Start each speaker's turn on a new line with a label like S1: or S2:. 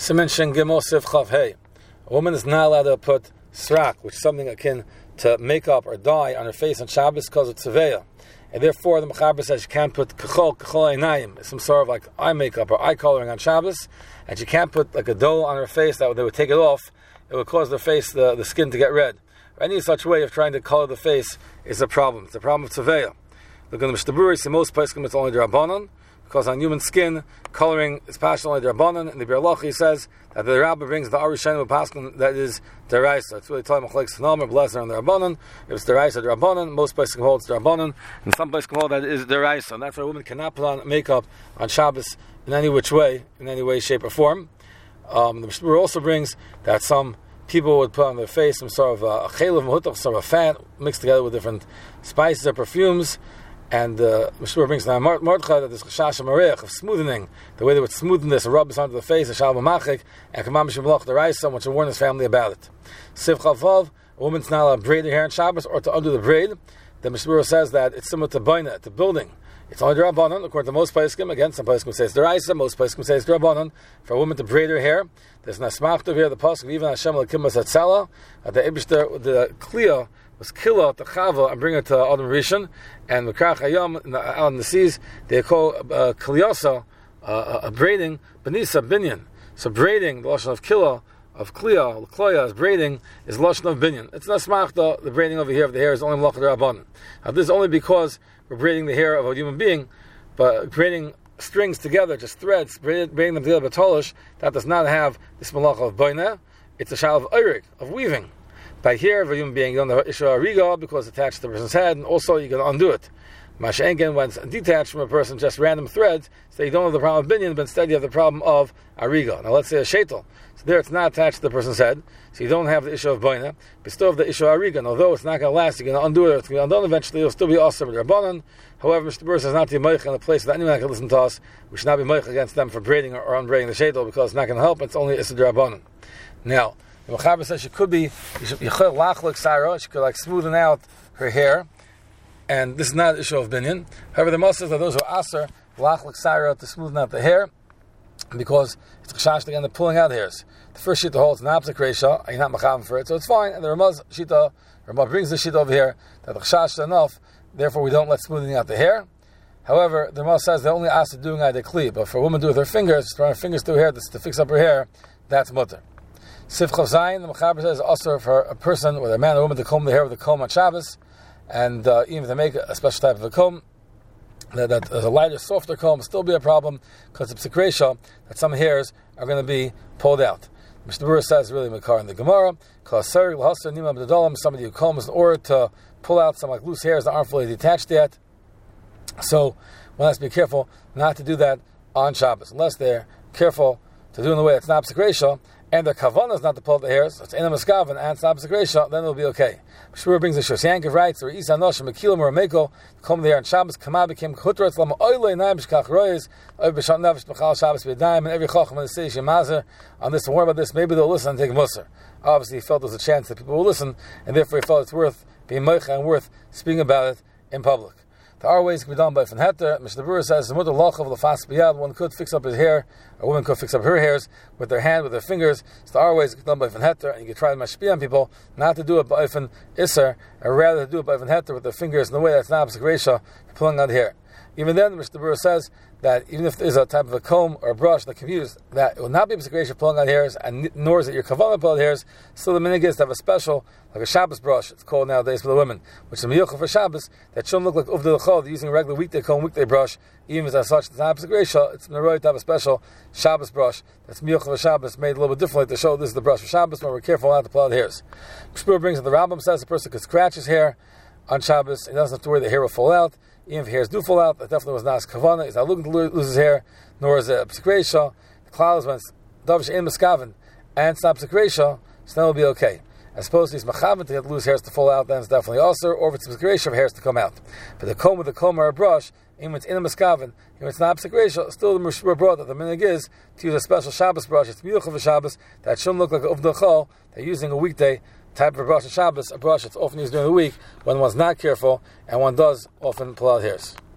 S1: Siman Shin Gimel Sif Chav Hey. A woman is not allowed to put srak, which is something akin to makeup or dye, on her face on Shabbos because of tzeveya. And therefore, the Mechaber says she can't put kachol einayim, some sort of like eye makeup or eye coloring on Shabbos, and she can't put like a dough on her face that they would take it off. It would cause the face, the skin to get red. Any such way of trying to color the face is a problem. It's a problem of tzeveya. Look at the Mishnah Berurah, in most places it's only the Rabbanon, because on human skin, coloring is passionate only the Rabbanon, and the Biur Halacha says that the Rabbah brings the Arushenu Paskin that is Deraisa. It's really telling Machlekes Tanam or Blazer on the Rabbanon. If it's Deraisa, the Rabbanon. Most places can hold it's the Rabbanon, and some places can hold that it is Deraisa. And that's why a woman cannot put on makeup on Shabbos in any which way, shape, or form. The Mishnah Berurah also brings that some people would put on their face some sort of a chelav mahutach, sort of a fat mixed together with different spices or perfumes. And Mishnah Berurah brings down Mordechai that there's chashash marech of smoothening, the way they would smoothen this and rub this onto the face, a shalom machik, and kamam shemloch the rice, someone should warn his family about it. Siv Chavav, a woman's not allowed to braid her hair on Shabbos or to undo the braid. The Mishnah Berurah says that it's similar to baina, to building. It's only the Rabbanon, according to most poskim. Again, some poskim say it's the Raisa, most poskim say it's the Rabbanon. For a woman to braid her hair, there's an asmachta here, the pasuk, even Hashem l'kimas atzala, the Eibishter, the Kliya, was kill out the Chava and bring it to Adam Rishon, and the Krach Hayam out in the seas, they call Kliyasa, braiding, Benisa Binyan. So braiding, the lashon of Killa, of Kliya, Kloya, is braiding, is lashon of Binyan. It's not smachta, the braiding over here of the hair is only Malach Rabbanon. Now this is only because we're braiding the hair of a human being, but braiding strings together, just threads, braiding them together, batolish, that does not have this Malach of Baina. It's a shal of Eirik, of weaving. By hair of a human being, you don't have Isha Ariga because it's attached to the person's head, and also you can undo it. Mashengen, when it's detached from a person, just random threads, so you don't have the problem of binyan, but instead you have the problem of Ariga. Now let's say a shetel. So there it's not attached to the person's head, so you don't have the issue of Baina, but still have the issue of Ariga. And although it's not going to last, you're going to undo it, or it's going to be undone eventually, it'll still be awesome with Rabbanan. However, Mr. Berurah says not to be Meich in a place that anyone can listen to us. We should not be Meich against them for braiding or unbraiding the shetel, because it's not going to help, it's only Issa Rabbanan. Now, the Mechaber says she could be, she could like smoothen out her hair, and this is not an issue of binyan. However, the Moshe says that those who aser lachlik sarah to smoothen out the hair, because it's chashash again, they're pulling out hairs. The first shita holds an opposite reisha, and you're not mechavim for it, so it's fine. And the Ramaz shita, Ramaz brings the shita over here that the chashash is enough, therefore we don't let smoothing out the hair. However, the Ramaz says they only ask to doing adekli, but for a woman to do with her fingers, just run her fingers through her hair to fix up her hair, that's mutter. Sif Chav Zayin, the Mechaber says also for a person, whether a man or woman, to comb the hair with a comb on Shabbos, and even if they make a special type of a comb, that a lighter, softer comb will still be a problem because it's psikresha that some hairs are going to be pulled out. Mishnah Berurah says really Makar in the Gemara, somebody who combs in order to pull out some like loose hairs that aren't fully detached yet. So one has to be careful not to do that on Shabbos, unless they're careful to do it in a way that's not psikresha, and the kavanah is not to pull out the hairs, so it's in a miskavan and it's not psikresha, then it'll be okay. Shmuel brings the Shosyankiv writes, or Isa Nosh, Mekilim, or Meko, comb the hair on Shabbos, Kama became Kutrat, Lama Oiloi, Naim, Shkach Royes, Oy B'Shat Nevish, B'Chal Shabbos, B'Daim, and every Chacham in the city, Shemazer, on this, to warn about this, maybe they'll listen and take Musar. Obviously, he felt there was a chance that people will listen, and therefore he felt it's worth being Meicha and worth speaking about it in public. There are ways it can be done by Fen Heter. Mishnah Berurah says, one could fix up his hair, a woman could fix up her hairs with their hand, with their fingers. So there are ways it can be done by Fen Heter, and you can try to mashpia on people, not to do it by Fen Isser, or rather to do it by Fen Heter with their fingers in a way that's not Psikresha, pulling out the hair. Even then, Mishnah Berurah says that even if there's a type of a comb or a brush that can be used, that it will not be Psikresha pulling out hairs, and nor is it your kavanah pull out hairs. Still, the minhag is to have a special, like a Shabbos brush, it's called nowadays for the women, which is a miyucha for Shabbos, that shouldn't look like uvdei l'chol, using a regular weekday comb, weekday brush, even if as such it's not Psikresha, it's meroy to have a special Shabbos brush that's miyucha for Shabbos, made a little bit differently to show this is the brush for Shabbos, where we're careful not to pull out hairs. Shmuel brings that the Rambam says a person could scratch his hair on Shabbos, he doesn't have to worry the hair will fall out. Even if hairs do fall out, that definitely was not his kavanah. He's not looking to lose his hair, nor is it psikresha. The cloud is when it's davish in miskaven and it's not psikresha, so then it'll be okay. As opposed to he's machavan to lose hairs to fall out, then it's definitely also, or if it's psikresha of hairs to come out. But the comb with a comb or a brush, even when it's in a miskaven, even when it's not psikresha, still the Mishmur brought that the minhag is to use a special Shabbos brush. It's miyucha for Shabbos that shouldn't look like a uvdei l'chol. They're using a weekday type of a brush on Shabbos, a brush that's often used during the week when one's not careful and one does often pull out hairs.